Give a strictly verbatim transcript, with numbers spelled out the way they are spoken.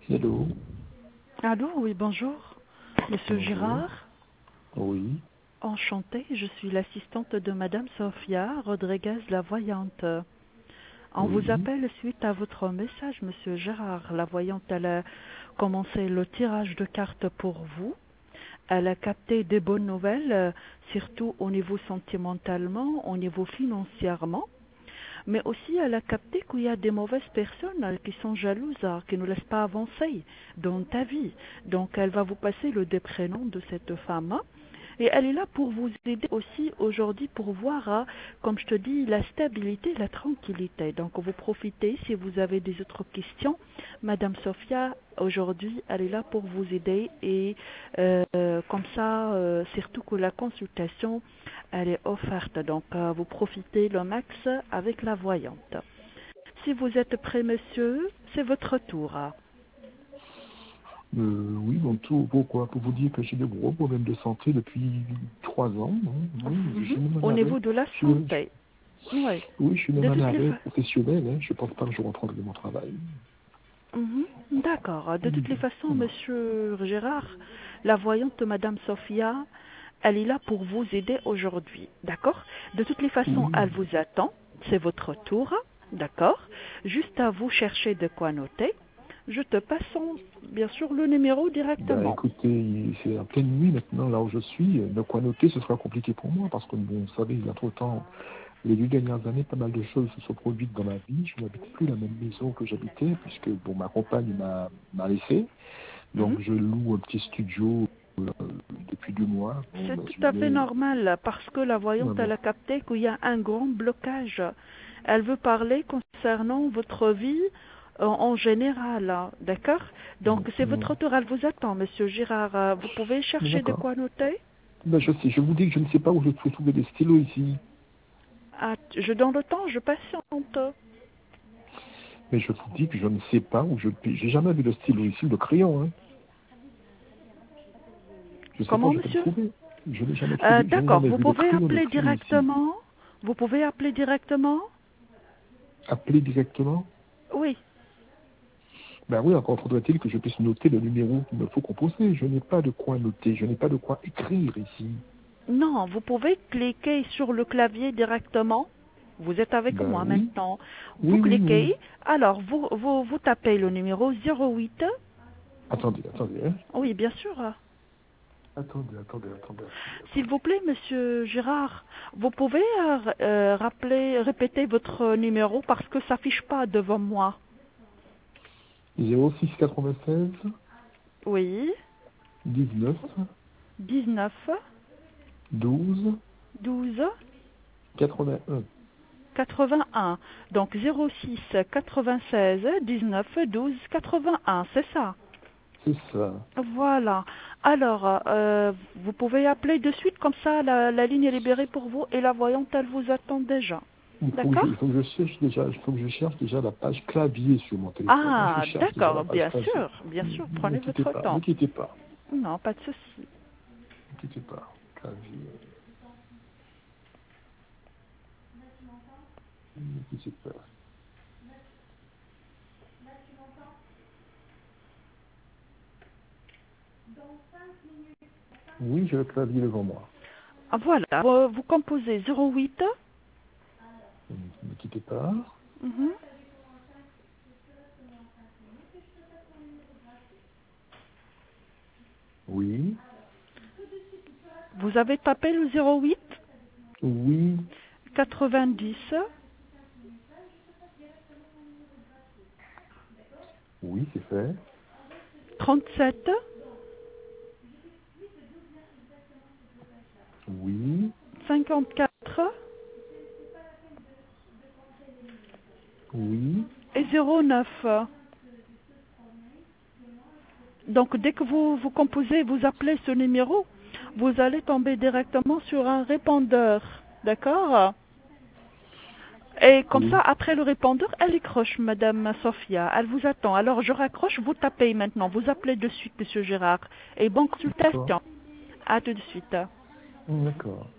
Hello. Allô, oui, bonjour. Monsieur Bonjour. Girard, Oui. enchantée, je suis l'assistante de Madame Sofia Rodriguez, la voyante. On vous Oui. appelle suite à votre message, Monsieur Gérard. La voyante, elle a commencé le tirage de cartes pour vous. Elle a capté des bonnes nouvelles, euh, surtout au niveau sentimentalement, au niveau financièrement. Mais aussi, elle a capté qu'il y a des mauvaises personnes euh, qui sont jalouses, euh, qui ne laissent pas avancer dans ta vie. Donc, elle va vous passer le des prénoms de cette femme. hein. Et elle est là pour vous aider aussi aujourd'hui pour voir, euh, comme je te dis, la stabilité, la tranquillité. Donc, vous profitez si vous avez des autres questions. Madame Sophia, aujourd'hui, elle est là pour vous aider et euh, comme ça, euh, surtout que la consultation, elle est offerte. Donc, euh, vous profitez le max avec la voyante. Si vous êtes prêt, monsieur, c'est votre tour. Euh, oui, donc tout, pourquoi Pour vous dire que j'ai de gros problèmes de santé depuis trois ans. hein. Oui, je Mhm. suis même en Au arrêt. niveau de la Je suis, santé. je- Oui. oui, je suis même De en toutes les arrêt façons. professionnel. Hein. Je pense pas que je reprendrai mon travail. Mhm. D'accord. De toutes les façons, Voilà. monsieur Gérard, la voyante Madame Sophia, elle est là pour vous aider aujourd'hui. D'accord. De toutes les façons, Oui. elle vous attend. C'est votre tour. D'accord. Juste à vous chercher de quoi noter. Je te passe, bien sûr, le numéro Ben directement. écoutez, c'est en pleine nuit maintenant, là où je suis. De quoi noter, ce sera compliqué pour moi parce que, bon, vous savez, il y a trop de temps. Les deux dernières années, pas mal de choses se sont produites dans ma vie. Je n'habite plus la même maison que j'habitais, puisque bon, ma compagne m'a m'a laissé. Mhm. Donc je loue un petit studio euh, depuis deux mois. Bon, C'est ben, tout je à fait mets... normal parce que la voyante, elle Voilà. a capté qu'il y a un grand blocage. Elle veut parler concernant votre vie euh, en général, hein, d'accord. Mm, Donc c'est mm. votre tour, elle vous attend, Monsieur Girard. Euh, Vous pouvez Mais chercher de d'accord. quoi noter. Ben, je sais, je vous dis que je ne sais pas où je peux trouver des stylos ici. Ah, je donne le temps, je patiente. Mais je vous dis que je ne sais pas où je peux... J'ai jamais vu de stylo ici ou de crayon. Hein. Je ne sais pas où Comment, je peux le monsieur? trouver. Je n'ai jamais Euh, trouvé, je n'ai D'accord, jamais vous vu de pouvez crayon, de appeler stylo ici. directement. Vous pouvez appeler directement. Appelez directement. Oui. Ben oui, encore faudrait-il que je puisse noter le numéro qu'il me faut composer. Je n'ai pas de quoi noter, je n'ai pas de quoi écrire ici. Non, vous pouvez cliquer sur le clavier directement. Vous êtes avec Ben moi oui, maintenant. Vous oui, oui, oui. cliquez. Alors, vous, vous, vous tapez le numéro zéro huit. Attendez, attendez, hein. Oui, bien sûr. Attendez, attendez, attendez, attendez, S'il vous attendez. plaît, monsieur Gérard, vous pouvez euh, euh, rappeler, répéter votre numéro parce que ça s'affiche pas devant moi. zéro six quatre-vingt-seize, Oui, dix-neuf, dix-neuf, douze, douze, quatre-vingt-un. quatre-vingt-un. Donc zéro six quatre-vingt-seize, dix-neuf, douze, quatre-vingt-un, c'est ça. C'est ça. Voilà. Alors, euh, vous pouvez appeler de suite, comme ça la, la ligne est libérée pour vous et la voyante, elle vous attend déjà. Il faut, que je, D'accord? il faut que je cherche déjà, il faut que je cherche déjà la page clavier sur mon téléphone. hein. Je Ah, cherche déjà la d'accord, page bien clavier. sûr, bien Ne sûr, ne prenez quittez votre pas, ne temps. quittez pas, Non, pas de souci. ne quittez pas. Clavier, ne quittez pas. Oui, j'ai le clavier devant moi. Ah, voilà, vous, vous composez zéro huit. Ne quittez pas. Mhm. Oui, Vous avez tapé le zéro huit, oui, quatre-vingt-dix, oui, c'est fait. trente-sept, Oui, cinquante-quatre oui, et zéro neuf. Donc, dès que vous, vous composez, vous appelez ce numéro, vous allez tomber directement sur un répondeur. D'accord? Et comme ça, oui. après le répondeur, elle décroche, Madame Sophia. Elle vous attend. Alors, je raccroche, vous tapez maintenant. Vous appelez de suite, Monsieur Gérard. Et bonne D'accord, consultation. À tout de suite. d'accord.